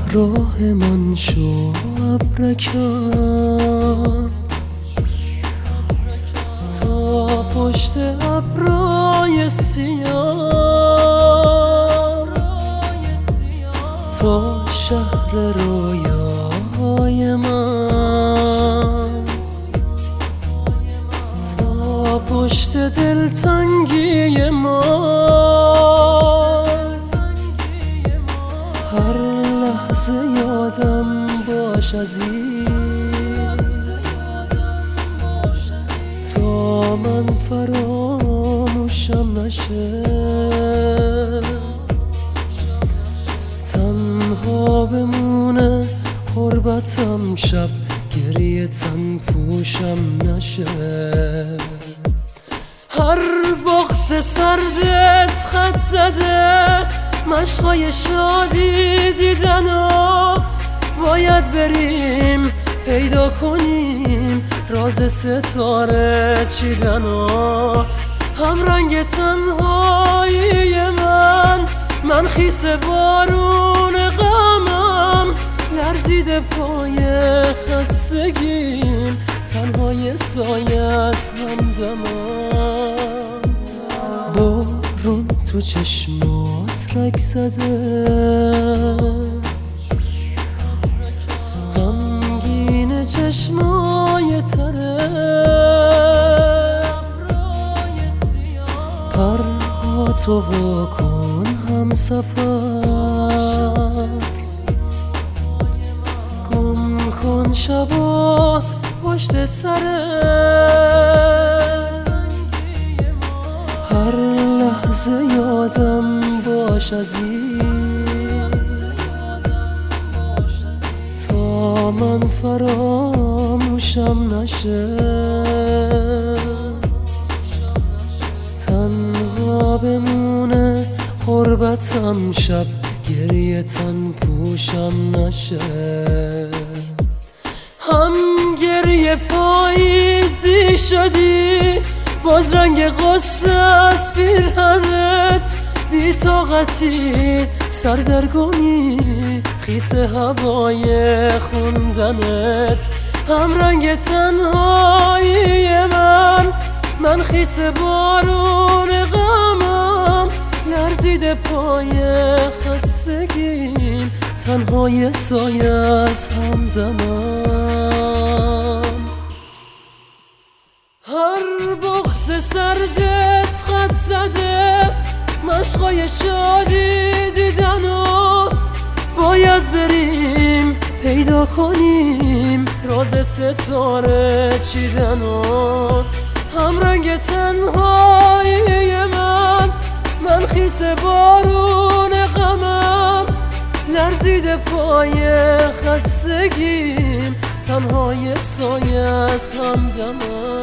راهمان شو ابرکم تا پشت ابرای سیاه، تا شهر رویای من، تا پشت دلتنگی ما. هر لحظه یادم باش عزیز، تا من فراموشم نشه. تنها بمونه غربتم شب، گریه تن پوشم نشه. هر بغض سردت خط زده، مشقای شادی دیدن و باید بریم پیدا کنیم راز ستاره چیدن و هم رنگ تنهایی من خیس بارون غمم لرزیده پای خستگیم، تنهای سایه از همدمم. بارون تو چشمات رگ زده، غمگین چشمای تره، پرهاتو واکن هم سفر، گم کن شبا پشت سرت. هر لحظه یادم باش عزیز، تا من فراموشم نشه. تنها بمونه غربتم شب، گریه تن پوشم نشه. هم گریه پاییزی شدی، باز رنگ غصه از پیرهنت، بی طاقتی سردرگمی خیس هوای خوندنت. هم رنگ تنهایی من خیس بارون غمم لرزیده پای خستگیم، تنهای سایه از همدمم. هر بغض سردت خط زده، مشقای شادی دیدن و باید بریم پیدا کنیم راز ستاره چیدن و هم رنگ تنهایی من خیس بارون غمم لرزیده پای خستگیم، تنهای سایه از همدمم.